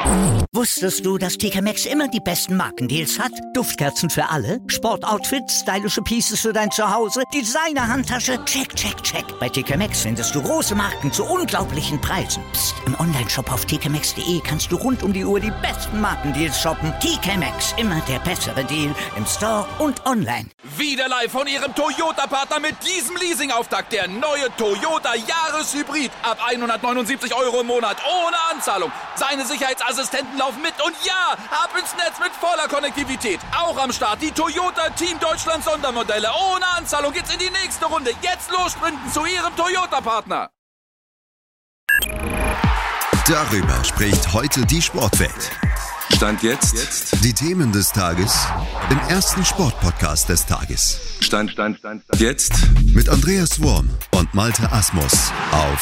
Wusstest du, dass TK Maxx immer die besten Markendeals hat? Duftkerzen für alle, Sportoutfits, stylische Pieces für dein Zuhause, Designer-Handtasche, check, check, check. Bei TK Maxx findest du große Marken zu unglaublichen Preisen. Psst. Im Onlineshop auf tkmaxx.de kannst du rund um die Uhr die besten Markendeals shoppen. TK Maxx, immer der bessere Deal im Store und online. Wieder live von Ihrem Toyota-Partner mit diesem Leasing-Auftakt. Der neue Toyota Jahreshybrid. Ab 179 € im Monat. Ohne Anzahlung. Seine Sicherheitsassistenten laufen mit. Und ja, ab ins Netz mit voller Konnektivität. Auch am Start die Toyota Team Deutschland Sondermodelle. Ohne Anzahlung geht's in die nächste Runde. Jetzt los sprinten zu Ihrem Toyota-Partner. Darüber spricht heute die Sportwelt. Stand jetzt. Die Themen des Tages im ersten Sportpodcast des Tages. Stand jetzt. Mit Andreas Worm und Malte Asmus auf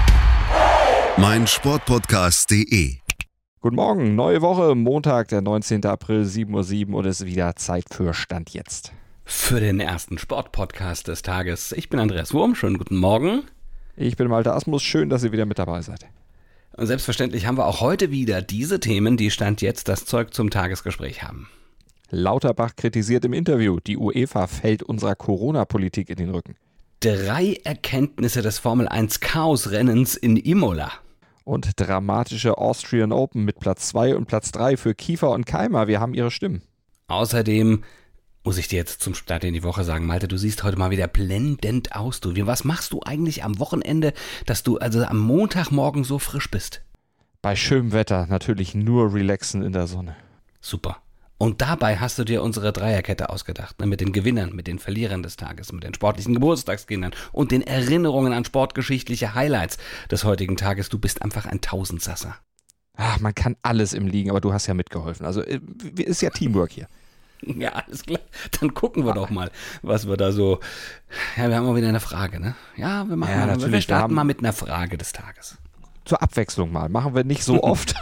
meinsportpodcast.de. Guten Morgen, neue Woche, Montag, der 19. April, 7:07 Uhr und es ist wieder Zeit für Stand jetzt. Für den ersten Sportpodcast des Tages. Ich bin Andreas Worm, schönen guten Morgen. Ich bin Malte Asmus, schön, dass ihr wieder mit dabei seid. Und selbstverständlich haben wir auch heute wieder diese Themen, die Stand jetzt das Zeug zum Tagesgespräch haben. Lauterbach kritisiert im Interview, die UEFA fällt unserer Corona-Politik in den Rücken. 3 Erkenntnisse des Formel-1-Chaos-Rennens in Imola. Und dramatische Austrian Open mit Platz 2 und Platz 3 für Kiefer und Keimer. Wir haben ihre Stimmen. Außerdem muss ich dir jetzt zum Start in die Woche sagen, Malte, du siehst heute mal wieder blendend aus. Was machst du eigentlich am Wochenende, dass du also am Montagmorgen so frisch bist? Bei schönem Wetter natürlich nur relaxen in der Sonne. Super. Und dabei hast du dir unsere Dreierkette ausgedacht, ne? Mit den Gewinnern, mit den Verlierern des Tages, mit den sportlichen Geburtstagskindern und den Erinnerungen an sportgeschichtliche Highlights des heutigen Tages. Du bist einfach ein Tausendsasser. Ach, man kann alles im Liegen, aber du hast ja mitgeholfen. Also ist ja Teamwork hier. Ja, alles klar. Dann gucken wir doch mal, was wir da so... Ja, wir haben mal wieder eine Frage, ne? Ja, wir starten mal mit einer Frage des Tages. Zur Abwechslung mal. Machen wir nicht so oft.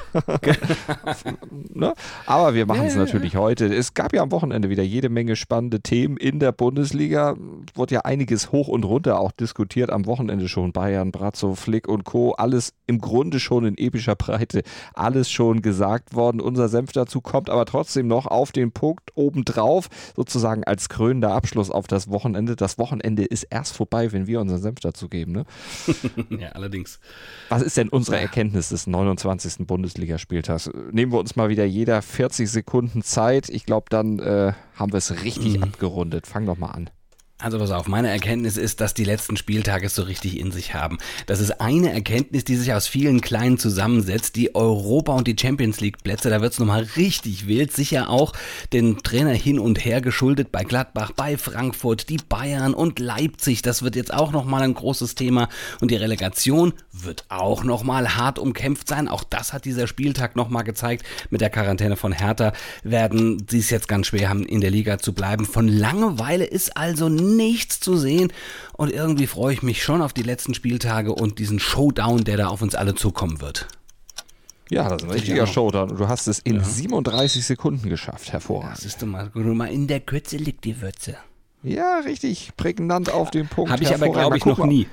Ne? Aber wir machen es natürlich heute. Es gab ja am Wochenende wieder jede Menge spannende Themen in der Bundesliga. Wurde ja einiges hoch und runter auch diskutiert am Wochenende schon. Bayern, Brazzo, Flick und Co. Alles im Grunde schon in epischer Breite. Alles schon gesagt worden. Unser Senf dazu kommt aber trotzdem noch auf den Punkt obendrauf. Sozusagen als krönender Abschluss auf das Wochenende. Das Wochenende ist erst vorbei, wenn wir unseren Senf dazu geben. Ne? Ja, allerdings. Was ist denn unsere Erkenntnis des 29. Bundesligaspieltags? Nehmen wir uns mal wieder jeder 40 Sekunden Zeit. Ich glaube, dann haben wir es richtig abgerundet. Fang doch mal an. Also pass auf, meine Erkenntnis ist, dass die letzten Spieltage es so richtig in sich haben. Das ist eine Erkenntnis, die sich aus vielen kleinen zusammensetzt. Die Europa- und die Champions-League-Plätze, da wird es nochmal richtig wild. Sicher auch den Trainer hin und her geschuldet bei Gladbach, bei Frankfurt, die Bayern und Leipzig. Das wird jetzt auch nochmal ein großes Thema. Und die Relegation wird auch nochmal hart umkämpft sein. Auch das hat dieser Spieltag nochmal gezeigt. Mit der Quarantäne von Hertha werden sie es jetzt ganz schwer haben, in der Liga zu bleiben. Von Langeweile ist also nichts zu sehen und irgendwie freue ich mich schon auf die letzten Spieltage und diesen Showdown, der da auf uns alle zukommen wird. Ja, das ist ein richtiger Showdown und du hast es in 37 Sekunden geschafft. Hervorragend. Das ist mal in der Kürze liegt die Würze. Ja, richtig prägnant auf den Punkt. Habe ich aber, glaube ich, noch nie.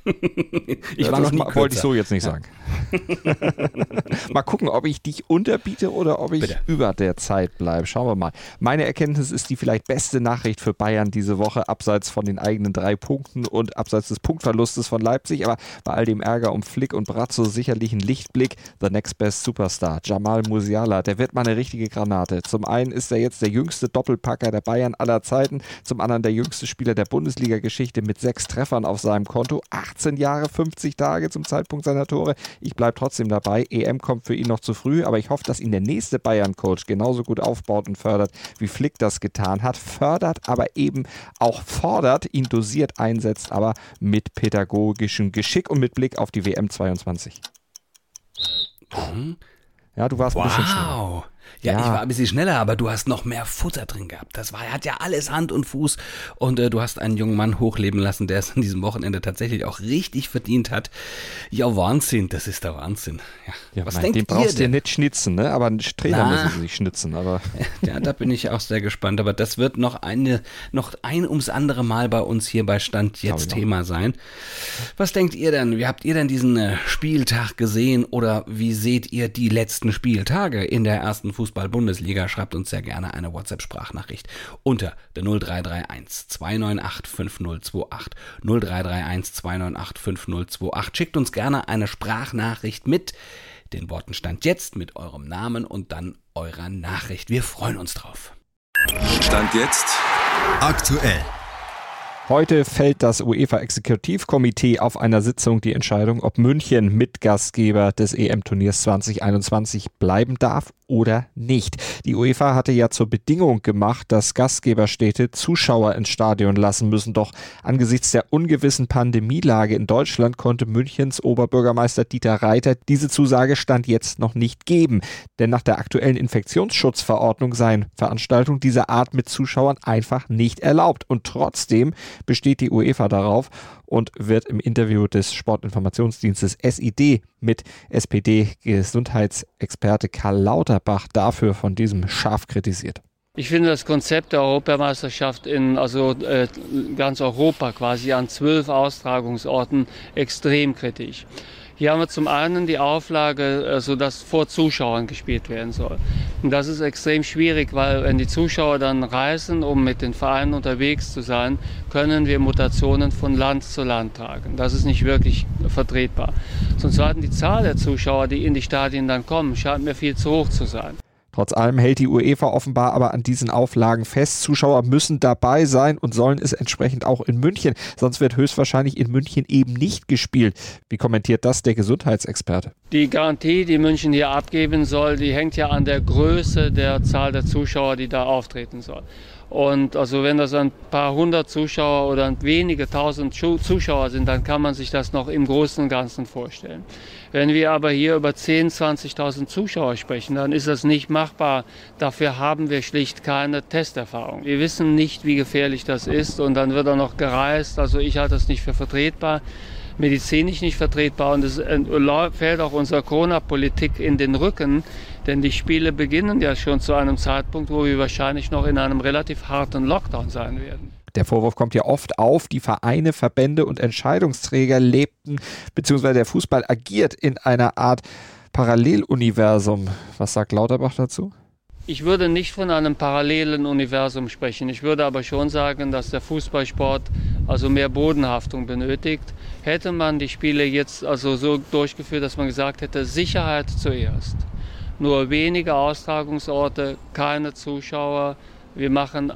Ich war noch nie kürzer. Wollte ich so jetzt nicht sagen. Mal gucken, ob ich dich unterbiete oder ob ich über der Zeit bleibe. Schauen wir mal. Meine Erkenntnis ist die vielleicht beste Nachricht für Bayern diese Woche, abseits von den eigenen 3 Punkten und abseits des Punktverlustes von Leipzig. Aber bei all dem Ärger um Flick und Brazzo sicherlich ein Lichtblick. The next best Superstar, Jamal Musiala, der wird mal eine richtige Granate. Zum einen ist er jetzt der jüngste Doppelpacker der Bayern aller Zeiten. Zum anderen der jüngste Spieler der Bundesliga-Geschichte mit 6 Treffern auf seinem Konto. 18 Jahre, 50 Tage zum Zeitpunkt seiner Tore. Ich bleibe trotzdem dabei. EM kommt für ihn noch zu früh, aber ich hoffe, dass ihn der nächste Bayern-Coach genauso gut aufbaut und fördert, wie Flick das getan hat. Fördert, aber eben auch fordert, ihn dosiert einsetzt, aber mit pädagogischem Geschick und mit Blick auf die WM 22. Ja, du warst ein bisschen schnell. Ja, ich war ein bisschen schneller, aber du hast noch mehr Futter drin gehabt. Hat ja alles Hand und Fuß und du hast einen jungen Mann hochleben lassen, der es an diesem Wochenende tatsächlich auch richtig verdient hat. Ja, Wahnsinn, das ist der Wahnsinn. Ja, was denkt ihr denn? Den brauchst du ja nicht schnitzen, ne? Aber ein Trainer müssen sie sich schnitzen. Aber ja, da bin ich auch sehr gespannt. Aber das wird noch ein ums andere Mal bei uns hier bei Stand Jetzt Thema sein. Was denkt ihr denn? Wie habt ihr denn diesen Spieltag gesehen oder wie seht ihr die letzten Spieltage in der ersten Fußball-Bundesliga? Schreibt uns sehr gerne eine WhatsApp-Sprachnachricht unter der 0331 298 5028. 0331 298 5028. Schickt uns gerne eine Sprachnachricht mit den Worten Stand Jetzt, mit eurem Namen und dann eurer Nachricht. Wir freuen uns drauf. Stand jetzt aktuell. Heute fällt das UEFA-Exekutivkomitee auf einer Sitzung die Entscheidung, ob München Mitgastgeber des EM-Turniers 2021 bleiben darf oder nicht. Die UEFA hatte ja zur Bedingung gemacht, dass Gastgeberstädte Zuschauer ins Stadion lassen müssen. Doch angesichts der ungewissen Pandemielage in Deutschland konnte Münchens Oberbürgermeister Dieter Reiter diese Zusage Stand jetzt noch nicht geben. Denn nach der aktuellen Infektionsschutzverordnung seien Veranstaltungen dieser Art mit Zuschauern einfach nicht erlaubt. Und trotzdem besteht die UEFA darauf und wird im Interview des Sportinformationsdienstes SID mit SPD-Gesundheitsexperte Karl Lauterbach dafür von diesem scharf kritisiert. Ich finde das Konzept der Europameisterschaft in ganz Europa quasi an 12 Austragungsorten extrem kritisch. Hier haben wir zum einen die Auflage, dass vor Zuschauern gespielt werden soll. Und das ist extrem schwierig, weil wenn die Zuschauer dann reisen, um mit den Vereinen unterwegs zu sein, können wir Mutationen von Land zu Land tragen. Das ist nicht wirklich vertretbar. Zum Zweiten die Zahl der Zuschauer, die in die Stadien dann kommen, scheint mir viel zu hoch zu sein. Trotz allem hält die UEFA offenbar aber an diesen Auflagen fest. Zuschauer müssen dabei sein und sollen es entsprechend auch in München. Sonst wird höchstwahrscheinlich in München eben nicht gespielt. Wie kommentiert das der Gesundheitsexperte? Die Garantie, die München hier abgeben soll, die hängt ja an der Größe der Zahl der Zuschauer, die da auftreten soll. Und also wenn das ein paar hundert Zuschauer oder wenige tausend Zuschauer sind, dann kann man sich das noch im Großen und Ganzen vorstellen. Wenn wir aber hier über 10.000, 20.000 Zuschauer sprechen, dann ist das nicht machbar. Dafür haben wir schlicht keine Testerfahrung. Wir wissen nicht, wie gefährlich das ist und dann wird auch noch gereist. Also ich halte das nicht für vertretbar, medizinisch nicht vertretbar und es fällt auch unserer Corona-Politik in den Rücken, denn die Spiele beginnen ja schon zu einem Zeitpunkt, wo wir wahrscheinlich noch in einem relativ harten Lockdown sein werden. Der Vorwurf kommt ja oft auf, die Vereine, Verbände und Entscheidungsträger lebten, beziehungsweise der Fußball agiert in einer Art Paralleluniversum. Was sagt Lauterbach dazu? Ich würde nicht von einem parallelen Universum sprechen. Ich würde aber schon sagen, dass der Fußballsport also mehr Bodenhaftung benötigt. Hätte man die Spiele jetzt also so durchgeführt, dass man gesagt hätte, Sicherheit zuerst. Nur wenige Austragungsorte, keine Zuschauer. Wir machen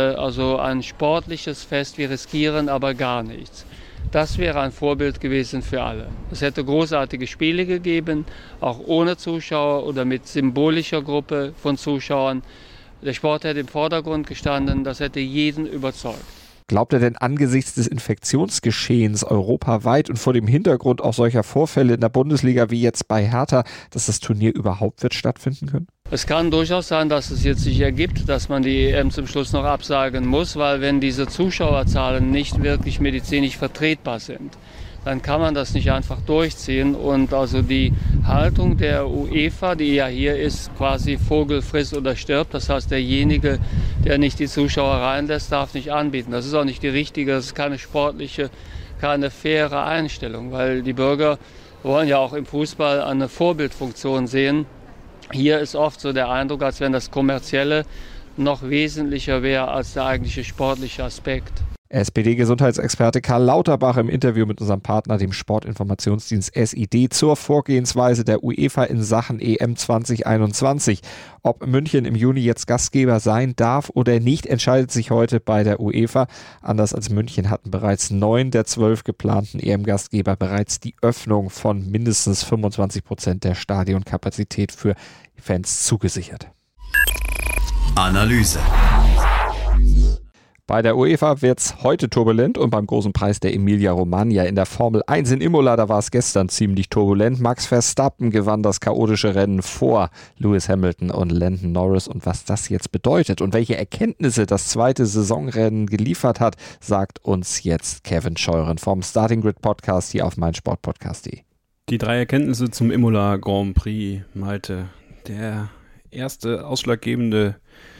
ein sportliches Fest, wir riskieren aber gar nichts. Das wäre ein Vorbild gewesen für alle. Es hätte großartige Spiele gegeben, auch ohne Zuschauer oder mit symbolischer Gruppe von Zuschauern. Der Sport hätte im Vordergrund gestanden, das hätte jeden überzeugt. Glaubt er denn angesichts des Infektionsgeschehens europaweit und vor dem Hintergrund auch solcher Vorfälle in der Bundesliga wie jetzt bei Hertha, dass das Turnier überhaupt wird stattfinden können? Es kann durchaus sein, dass es jetzt sich ergibt, dass man die EM zum Schluss noch absagen muss, weil wenn diese Zuschauerzahlen nicht wirklich medizinisch vertretbar sind, dann kann man das nicht einfach durchziehen. Und also die Haltung der UEFA, die ja hier ist, quasi Vogel frisst oder stirbt. Das heißt, derjenige, der nicht die Zuschauer reinlässt, darf nicht anbieten. Das ist auch nicht die richtige, das ist keine sportliche, keine faire Einstellung, weil die Bürger wollen ja auch im Fußball eine Vorbildfunktion sehen. Hier ist oft so der Eindruck, als wenn das Kommerzielle noch wesentlicher wäre als der eigentliche sportliche Aspekt. SPD-Gesundheitsexperte Karl Lauterbach im Interview mit unserem Partner, dem Sportinformationsdienst SID, zur Vorgehensweise der UEFA in Sachen EM 2021. Ob München im Juni jetzt Gastgeber sein darf oder nicht, entscheidet sich heute bei der UEFA. Anders als München hatten bereits 9 der 12 geplanten EM-Gastgeber bereits die Öffnung von mindestens 25% der Stadionkapazität für Fans zugesichert. Analyse. Bei der UEFA wird es heute turbulent und beim großen Preis der Emilia-Romagna in der Formel 1 in Imola, da war es gestern ziemlich turbulent. Max Verstappen gewann das chaotische Rennen vor Lewis Hamilton und Lando Norris. Und was das jetzt bedeutet und welche Erkenntnisse das zweite Saisonrennen geliefert hat, sagt uns jetzt Kevin Scheuren vom Starting Grid Podcast hier auf meinsportpodcast.de. Die 3 Erkenntnisse zum Imola Grand Prix, Malte. Die erste ausschlaggebende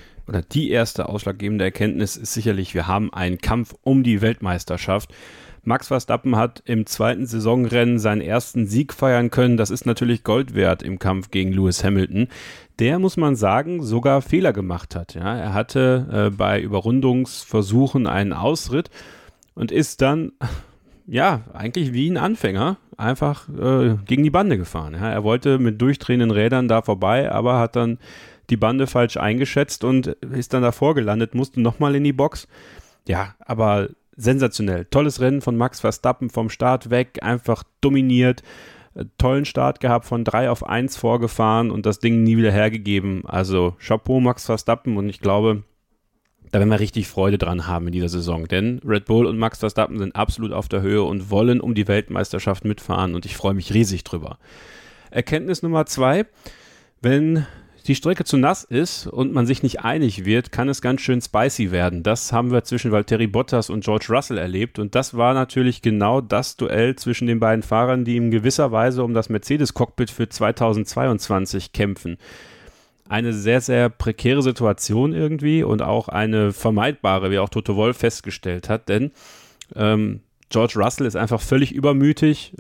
Erkenntnis ist sicherlich, wir haben einen Kampf um die Weltmeisterschaft. Max Verstappen hat im zweiten Saisonrennen seinen ersten Sieg feiern können. Das ist natürlich Gold wert im Kampf gegen Lewis Hamilton. Der, muss man sagen, sogar Fehler gemacht hat. Ja, er hatte bei Überrundungsversuchen einen Ausritt und ist dann, eigentlich wie ein Anfänger, einfach gegen die Bande gefahren. Ja, er wollte mit durchdrehenden Rädern da vorbei, aber hat dann die Bande falsch eingeschätzt und ist dann davor gelandet, musste nochmal in die Box. Ja, aber sensationell. Tolles Rennen von Max Verstappen vom Start weg, einfach dominiert, tollen Start gehabt, von 3-1 vorgefahren und das Ding nie wieder hergegeben. Also Chapeau Max Verstappen und ich glaube, da werden wir richtig Freude dran haben in dieser Saison, denn Red Bull und Max Verstappen sind absolut auf der Höhe und wollen um die Weltmeisterschaft mitfahren und ich freue mich riesig drüber. Erkenntnis Nummer 2, wenn die Strecke zu nass ist und man sich nicht einig wird, kann es ganz schön spicy werden. Das haben wir zwischen Valtteri Bottas und George Russell erlebt und das war natürlich genau das Duell zwischen den beiden Fahrern, die in gewisser Weise um das Mercedes-Cockpit für 2022 kämpfen. Eine sehr, sehr prekäre Situation irgendwie und auch eine vermeidbare, wie auch Toto Wolff festgestellt hat, denn George Russell ist einfach völlig übermütig,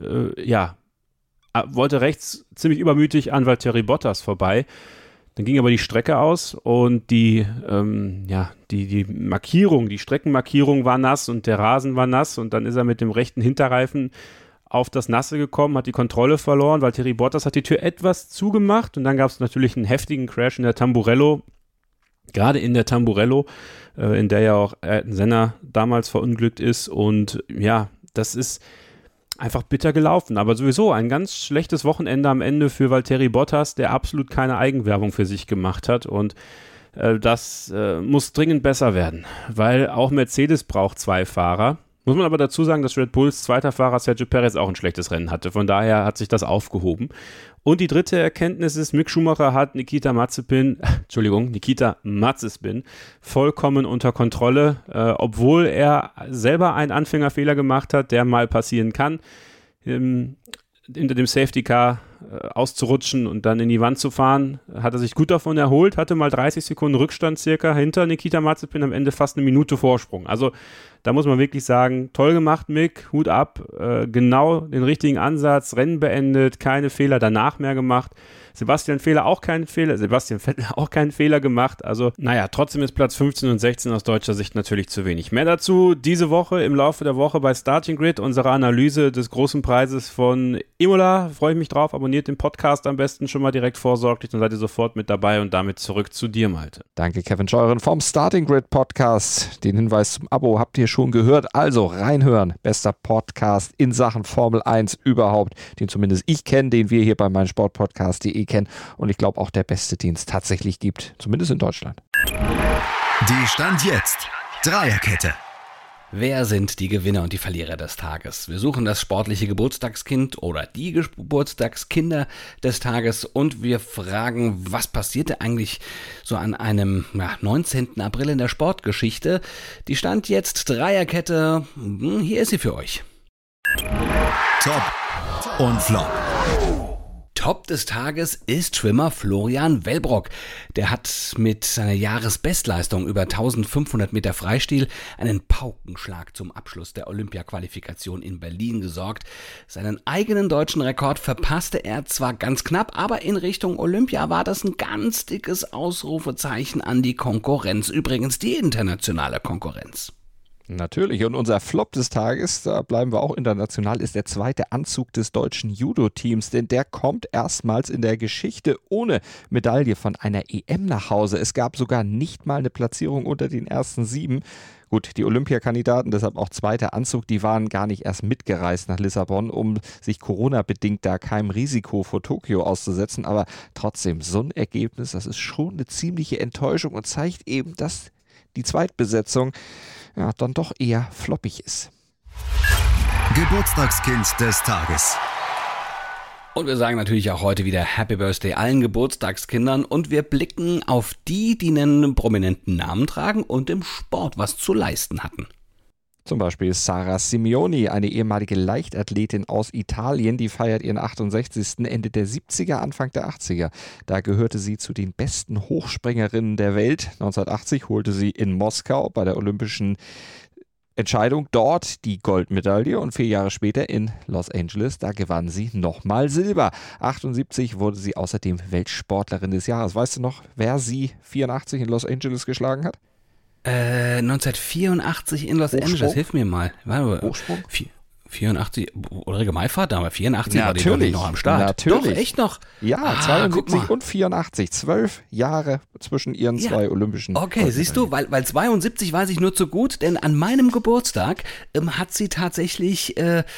wollte rechts ziemlich übermütig an Valtteri Bottas vorbei. Dann ging aber die Strecke aus und die Markierung, die Streckenmarkierung war nass und der Rasen war nass und dann ist er mit dem rechten Hinterreifen auf das Nasse gekommen, hat die Kontrolle verloren. Valtteri Bottas hat die Tür etwas zugemacht und dann gab es natürlich einen heftigen Crash in der Tamburello. Gerade in der Tamburello, in der ja auch Ayrton Senna damals verunglückt ist und ja, das ist einfach bitter gelaufen, aber sowieso ein ganz schlechtes Wochenende am Ende für Valtteri Bottas, der absolut keine Eigenwerbung für sich gemacht hat und das muss dringend besser werden, weil auch Mercedes braucht 2 Fahrer. Muss man aber dazu sagen, dass Red Bulls zweiter Fahrer Sergio Perez auch ein schlechtes Rennen hatte, von daher hat sich das aufgehoben. Und die dritte Erkenntnis ist, Mick Schumacher hat Nikita Mazepin vollkommen unter Kontrolle, obwohl er selber einen Anfängerfehler gemacht hat, der mal passieren kann, hinter dem Safety Car auszurutschen und dann in die Wand zu fahren, hat er sich gut davon erholt, hatte mal 30 Sekunden Rückstand circa hinter Nikita Mazepin, am Ende fast eine Minute Vorsprung. Also da muss man wirklich sagen, toll gemacht Mick, Hut ab, genau den richtigen Ansatz, Rennen beendet, keine Fehler danach mehr gemacht. Sebastian Vettel auch keinen Fehler gemacht. Also, trotzdem ist Platz 15 und 16 aus deutscher Sicht natürlich zu wenig. Mehr dazu diese Woche im Laufe der Woche bei Starting Grid, unsere Analyse des großen Preises von Imola. Freue ich mich drauf. Abonniert den Podcast am besten schon mal direkt vorsorglich, dann seid ihr sofort mit dabei und damit zurück zu dir, Malte. Danke, Kevin Scheuren vom Starting Grid Podcast. Den Hinweis zum Abo habt ihr schon gehört. Also reinhören. Bester Podcast in Sachen Formel 1 überhaupt, den zumindest ich kenne, den wir hier bei meinsportpodcast.de kennen und ich glaube auch der beste, den es tatsächlich gibt, zumindest in Deutschland. Die Stand jetzt Dreierkette. Wer sind die Gewinner und die Verlierer des Tages? Wir suchen das sportliche Geburtstagskind oder die Geburtstagskinder des Tages und wir fragen, was passierte eigentlich so an einem 19. April in der Sportgeschichte? Die Stand jetzt Dreierkette, hier ist sie für euch. Top und Flop. Top des Tages ist Schwimmer Florian Wellbrock. Der hat mit seiner Jahresbestleistung über 1500 Meter Freistil einen Paukenschlag zum Abschluss der Olympia-Qualifikation in Berlin gesorgt. Seinen eigenen deutschen Rekord verpasste er zwar ganz knapp, aber in Richtung Olympia war das ein ganz dickes Ausrufezeichen an die Konkurrenz. Übrigens die internationale Konkurrenz. Natürlich. Und unser Flop des Tages, da bleiben wir auch international, ist der zweite Anzug des deutschen Judo-Teams, denn der kommt erstmals in der Geschichte ohne Medaille von einer EM nach Hause. Es gab sogar nicht mal eine Platzierung unter den ersten 7. Gut, die Olympiakandidaten, deshalb auch zweiter Anzug, die waren gar nicht erst mitgereist nach Lissabon, um sich Corona-bedingt da keinem Risiko vor Tokio auszusetzen. Aber trotzdem, so ein Ergebnis, das ist schon eine ziemliche Enttäuschung und zeigt eben, dass die Zweitbesetzung dann doch eher floppig ist. Geburtstagskind des Tages. Und wir sagen natürlich auch heute wieder Happy Birthday allen Geburtstagskindern und wir blicken auf die einen prominenten Namen tragen und im Sport was zu leisten hatten. Zum Beispiel Sara Simeoni, eine ehemalige Leichtathletin aus Italien, die feiert ihren 68. Ende der 70er, Anfang der 80er. Da gehörte sie zu den besten Hochspringerinnen der Welt. 1980 holte sie in Moskau bei der Olympischen Entscheidung dort die Goldmedaille und 4 Jahre später in Los Angeles, da gewann sie nochmal Silber. 78 wurde sie außerdem Weltsportlerin des Jahres. Weißt du noch, wer sie 84 in Los Angeles geschlagen hat? 1984 in Los Angeles, hilf mir mal. Hochsprung? 84, Ulrike Meifert, aber 84 ja, war die doch nicht noch am Start. Natürlich. Doch, echt noch? Ja, 72 und 84. 12 Jahre zwischen ihren zwei olympischen. Okay, siehst du, weil 72 weiß ich nur zu gut, denn an meinem Geburtstag hat sie tatsächlich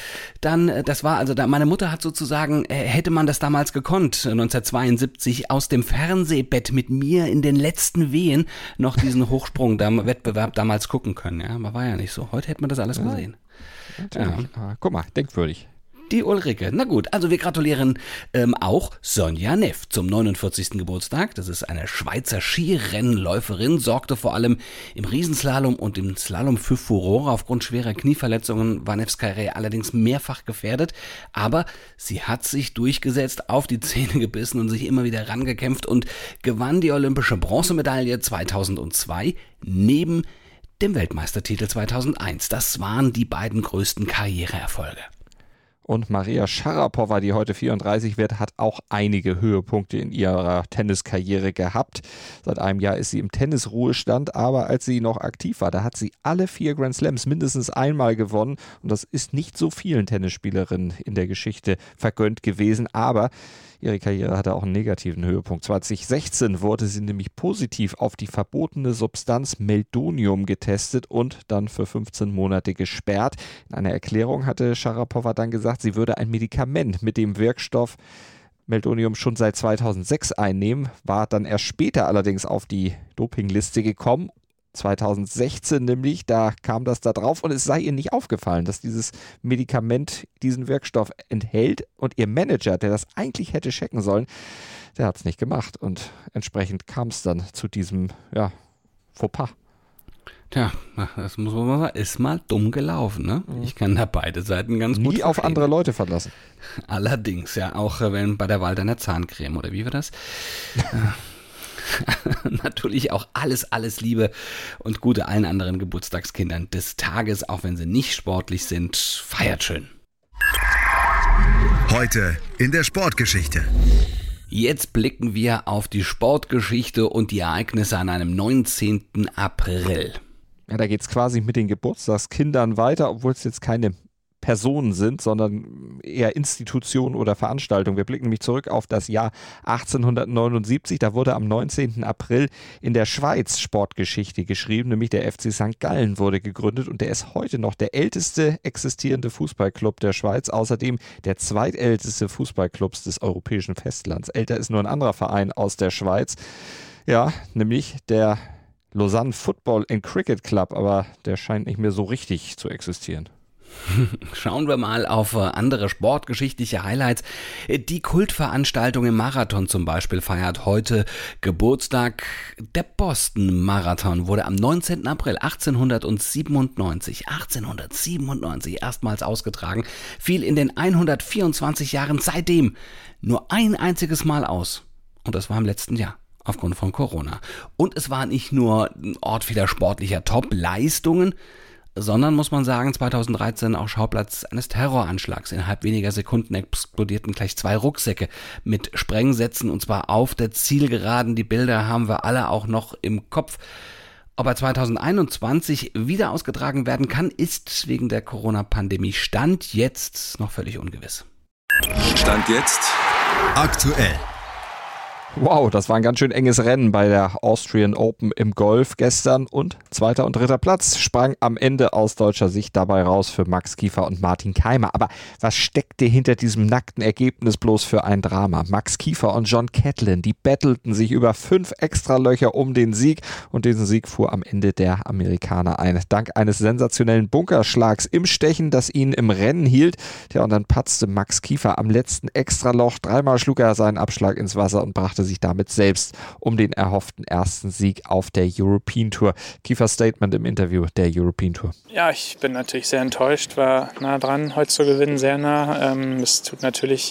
meine Mutter hat sozusagen, hätte man das damals gekonnt, 1972 aus dem Fernsehbett mit mir in den letzten Wehen noch diesen Hochsprung-Wettbewerb damals gucken können. Ja, aber war ja nicht so. Heute hätte man das alles gesehen. Ja. Guck mal, denkwürdig. Die Ulrike. Na gut, also wir gratulieren auch Sonja Neff zum 49. Geburtstag. Das ist eine Schweizer Skirennläuferin, sorgte vor allem im Riesenslalom und im Slalom für Furore. Aufgrund schwerer Knieverletzungen war Neffs Karriere allerdings mehrfach gefährdet. Aber sie hat sich durchgesetzt, auf die Zähne gebissen und sich immer wieder rangekämpft und gewann die olympische Bronzemedaille 2002 neben dem Weltmeistertitel 2001. Das waren die beiden größten Karriereerfolge. Und Maria Sharapova, die heute 34 wird, hat auch einige Höhepunkte in ihrer Tenniskarriere gehabt. Seit einem Jahr ist sie im Tennisruhestand, aber als sie noch aktiv war, da hat sie alle 4 Grand Slams mindestens einmal gewonnen. Und das ist nicht so vielen Tennisspielerinnen in der Geschichte vergönnt gewesen, aber ihre Karriere hatte auch einen negativen Höhepunkt. 2016 wurde sie nämlich positiv auf die verbotene Substanz Meldonium getestet und dann für 15 Monate gesperrt. In einer Erklärung hatte Sharapova dann gesagt, sie würde ein Medikament mit dem Wirkstoff Meldonium schon seit 2006 einnehmen, war dann erst später allerdings auf die Dopingliste gekommen. 2016 nämlich, da kam das da drauf und es sei ihr nicht aufgefallen, dass dieses Medikament diesen Wirkstoff enthält und ihr Manager, der das eigentlich hätte checken sollen, der hat es nicht gemacht und entsprechend kam es dann zu diesem, Fauxpas. Tja, das muss man mal sagen, ist mal dumm gelaufen, ne? Ich kann da beide Seiten ganz gut nie auf andere Leute verlassen. Allerdings, ja, auch wenn bei der Wahl deiner Zahncreme, oder wie war das? Natürlich auch alles Liebe und Gute allen anderen Geburtstagskindern des Tages, auch wenn sie nicht sportlich sind. Feiert schön. Heute in der Sportgeschichte. Jetzt blicken wir auf die Sportgeschichte und die Ereignisse an einem 19. April. Ja, da geht es quasi mit den Geburtstagskindern weiter, obwohl es jetzt keine Personen sind, sondern eher Institutionen oder Veranstaltungen. Wir blicken nämlich zurück auf das Jahr 1879. Da wurde am 19. April in der Schweiz Sportgeschichte geschrieben, nämlich der FC St. Gallen wurde gegründet und der ist heute noch der älteste existierende Fußballclub der Schweiz, außerdem der zweitälteste Fußballclub des europäischen Festlands. Älter ist nur ein anderer Verein aus der Schweiz, ja, nämlich der Lausanne Football and Cricket Club, aber der scheint nicht mehr so richtig zu existieren. Schauen wir mal auf andere sportgeschichtliche Highlights. Die Kultveranstaltung im Marathon zum Beispiel feiert heute Geburtstag. Der Boston Marathon wurde am 19. April 1897 erstmals ausgetragen, fiel in den 124 Jahren seitdem nur ein einziges Mal aus. Und das war im letzten Jahr. Aufgrund von Corona. Und es war nicht nur ein Ort vieler sportlicher Top-Leistungen, sondern, muss man sagen, 2013 auch Schauplatz eines Terroranschlags. Innerhalb weniger Sekunden explodierten gleich 2 Rucksäcke mit Sprengsätzen und zwar auf der Zielgeraden. Die Bilder haben wir alle auch noch im Kopf. Ob er 2021 wieder ausgetragen werden kann, ist wegen der Corona-Pandemie Stand jetzt noch völlig ungewiss. Stand jetzt aktuell. Wow, das war ein ganz schön enges Rennen bei der Austrian Open im Golf gestern und 2. und 3. Platz sprang am Ende aus deutscher Sicht dabei raus für Max Kiefer und Martin Kaymer. Aber was steckte hinter diesem nackten Ergebnis bloß für ein Drama? Max Kiefer und John Catlin, die bettelten sich über 5 Extralöcher um den Sieg und diesen Sieg fuhr am Ende der Amerikaner ein. Dank eines sensationellen Bunkerschlags im Stechen, das ihn im Rennen hielt. Ja, und dann patzte Max Kiefer am letzten Extraloch. 3-mal schlug er seinen Abschlag ins Wasser und brachte sich damit selbst um den erhofften ersten Sieg auf der European Tour. Kiefers Statement im Interview der European Tour. Ja, ich bin natürlich sehr enttäuscht, war nah dran, heute zu gewinnen, sehr nah. Es tut natürlich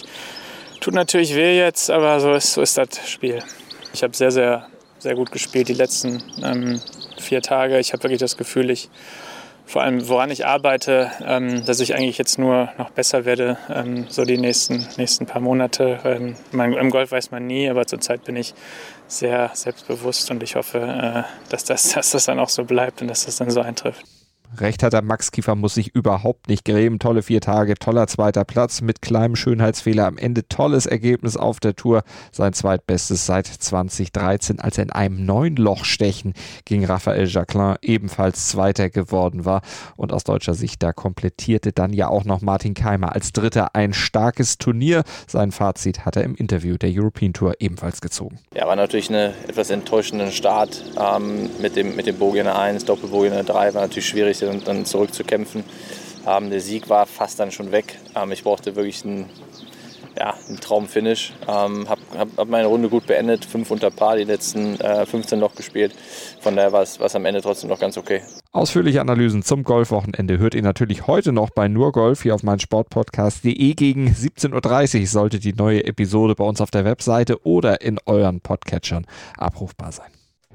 weh jetzt, aber so ist das Spiel. Ich habe sehr, sehr, sehr gut gespielt die letzten 4 Tage. Ich habe wirklich das Gefühl, vor allem woran ich arbeite, dass ich eigentlich jetzt nur noch besser werde, so die nächsten paar Monate. Im Golf weiß man nie, aber zurzeit bin ich sehr selbstbewusst und ich hoffe, dass das dann auch so bleibt und dass das dann so eintrifft. Recht hat der Max Kiefer, muss sich überhaupt nicht grämen. Tolle 4 Tage, toller 2. Platz mit kleinem Schönheitsfehler. Am Ende tolles Ergebnis auf der Tour. Sein zweitbestes seit 2013, als er in einem 9-Loch-Stechen gegen Raphael Jacquelin ebenfalls Zweiter geworden war. Und aus deutscher Sicht, da komplettierte dann ja auch noch Martin Kaymer als Dritter ein starkes Turnier. Sein Fazit hat er im Interview der European Tour ebenfalls gezogen. Ja, war natürlich eine etwas enttäuschenden Start mit dem Bogey in der 1, Doppelbogey in der 3, war natürlich schwierig und dann zurückzukämpfen. Der Sieg war fast dann schon weg. Ich brauchte wirklich einen Traumfinish. Hab meine Runde gut beendet, 5 unter Par, die letzten 15 Loch gespielt. Von daher war es am Ende trotzdem noch ganz okay. Ausführliche Analysen zum Golfwochenende hört ihr natürlich heute noch bei Nur Golf hier auf meinsportpodcast.de. Gegen 17.30 Uhr sollte die neue Episode bei uns auf der Webseite oder in euren Podcatchern abrufbar sein.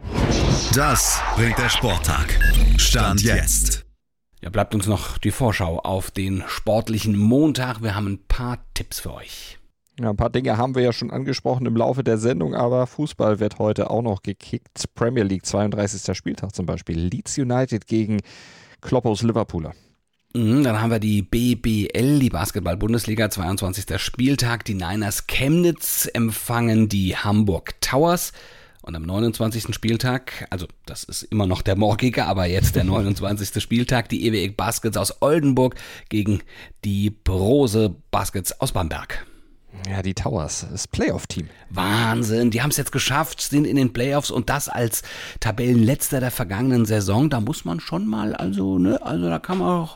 Das bringt der Sporttag. Stand jetzt. Ja, bleibt uns noch die Vorschau auf den sportlichen Montag. Wir haben ein paar Tipps für euch. Ja, ein paar Dinge haben wir ja schon angesprochen im Laufe der Sendung, aber Fußball wird heute auch noch gekickt. Premier League, 32. Spieltag zum Beispiel. Leeds United gegen Kloppos Liverpooler. Dann haben wir die BBL, die Basketball-Bundesliga, 22. Spieltag. Die Niners Chemnitz empfangen die Hamburg Towers. Und am 29. Spieltag, also das ist immer noch der morgige, aber jetzt der 29. Spieltag, die EWE Baskets aus Oldenburg gegen die Brose Baskets aus Bamberg. Ja, die Towers, das Playoff-Team. Wahnsinn, die haben es jetzt geschafft, sind in den Playoffs und das als Tabellenletzter der vergangenen Saison. Da muss man schon mal, also da kann man auch...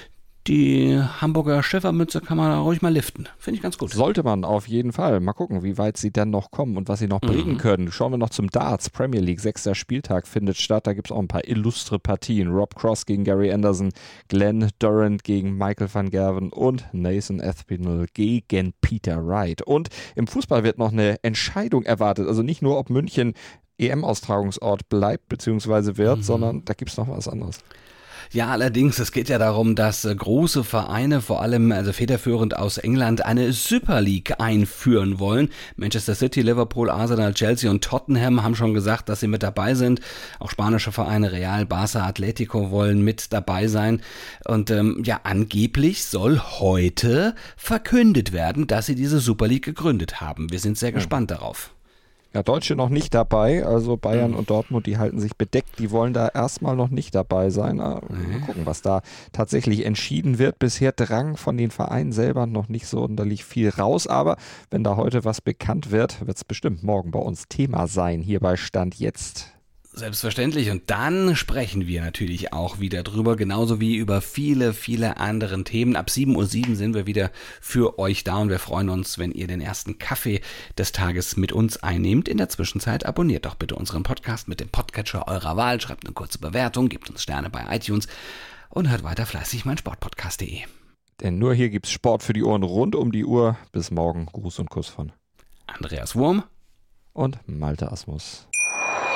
Die Hamburger Schäfermütze kann man ruhig mal liften. Finde ich ganz gut. Sollte man auf jeden Fall. Mal gucken, wie weit sie dann noch kommen und was sie noch bringen können. Schauen wir noch zum Darts. Premier League, 6. Spieltag findet statt. Da gibt es auch ein paar illustre Partien. Rob Cross gegen Gary Anderson, Glenn Durant gegen Michael van Gerwen und Nathan Aspinall gegen Peter Wright. Und im Fußball wird noch eine Entscheidung erwartet. Also nicht nur, ob München EM-Austragungsort bleibt bzw. wird, sondern da gibt es noch was anderes. Ja, allerdings, es geht ja darum, dass große Vereine, vor allem also federführend aus England, eine Super League einführen wollen. Manchester City, Liverpool, Arsenal, Chelsea und Tottenham haben schon gesagt, dass sie mit dabei sind. Auch spanische Vereine Real, Barça, Atletico wollen mit dabei sein. Und angeblich soll heute verkündet werden, dass sie diese Super League gegründet haben. Wir sind sehr gespannt darauf. Ja, Deutsche noch nicht dabei, also Bayern und Dortmund, die halten sich bedeckt, die wollen da erstmal noch nicht dabei sein. Mal gucken, was da tatsächlich entschieden wird. Bisher drang von den Vereinen selber noch nicht so sonderlich viel raus, aber wenn da heute was bekannt wird, wird es bestimmt morgen bei uns Thema sein, hier bei Stand Jetzt. Selbstverständlich, und dann sprechen wir natürlich auch wieder drüber, genauso wie über viele, viele andere Themen. Ab 7:07 Uhr sind wir wieder für euch da und wir freuen uns, wenn ihr den ersten Kaffee des Tages mit uns einnehmt. In der Zwischenzeit abonniert doch bitte unseren Podcast mit dem Podcatcher eurer Wahl, schreibt eine kurze Bewertung, gebt uns Sterne bei iTunes und hört weiter fleißig meinsportpodcast.de. Denn nur hier gibt's Sport für die Ohren rund um die Uhr. Bis morgen. Gruß und Kuss von Andreas Wurm und Malte Asmus.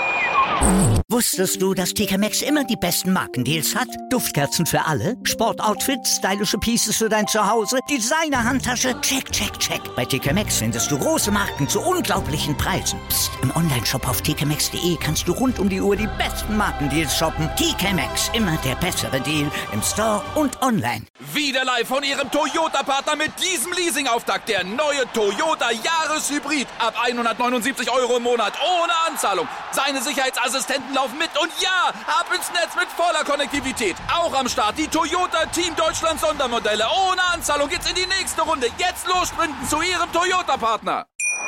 Wusstest du, dass TK Maxx immer die besten Markendeals hat? Duftkerzen für alle, Sportoutfits, stylische Pieces für dein Zuhause, Designer-Handtasche, check, check, check. Bei TK Maxx findest du große Marken zu unglaublichen Preisen. Psst. Im Onlineshop auf tkmaxx.de kannst du rund um die Uhr die besten Markendeals shoppen. TK Maxx, immer der bessere Deal im Store und online. Wieder live von Ihrem Toyota-Partner mit diesem Leasing-Auftakt. Der neue Toyota Jahreshybrid. Ab 179 € im Monat ohne Anzahlung. Seine Sicherheitsassistenten laufen mit und ja, ab ins Netz mit voller Konnektivität. Auch am Start die Toyota Team Deutschland Sondermodelle. Ohne Anzahlung geht's in die nächste Runde. Jetzt los sprinten zu Ihrem Toyota-Partner.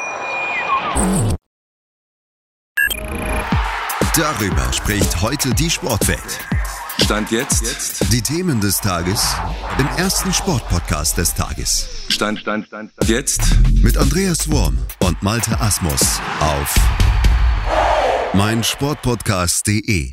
Darüber spricht heute die Sportwelt. Stand jetzt. Die Themen des Tages im ersten Sportpodcast des Tages. Stand jetzt. Mit Andreas Worm und Malte Asmus auf meinsportpodcast.de.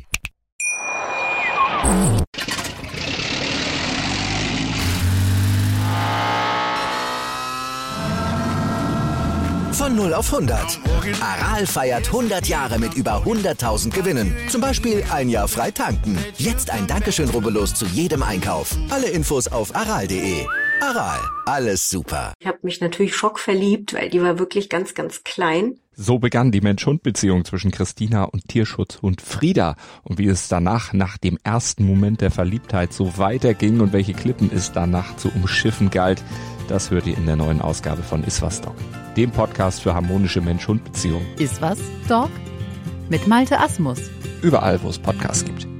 Von 0 auf 100. Aral feiert 100 Jahre mit über 100.000 Gewinnen. Zum Beispiel ein Jahr frei tanken. Jetzt ein Dankeschön, rubbellos zu jedem Einkauf. Alle Infos auf aral.de. Aral, alles super. Ich habe mich natürlich schockverliebt, weil die war wirklich ganz, ganz klein. So begann die Mensch-Hund-Beziehung zwischen Christina und Tierschutzhund Frieda. Und wie es danach, nach dem ersten Moment der Verliebtheit, so weiterging und welche Klippen es danach zu umschiffen galt, das hört ihr in der neuen Ausgabe von Iswas Dog, dem Podcast für harmonische Mensch-Hund-Beziehungen. Iswas Dog? Mit Malte Asmus. Überall, wo es Podcasts gibt.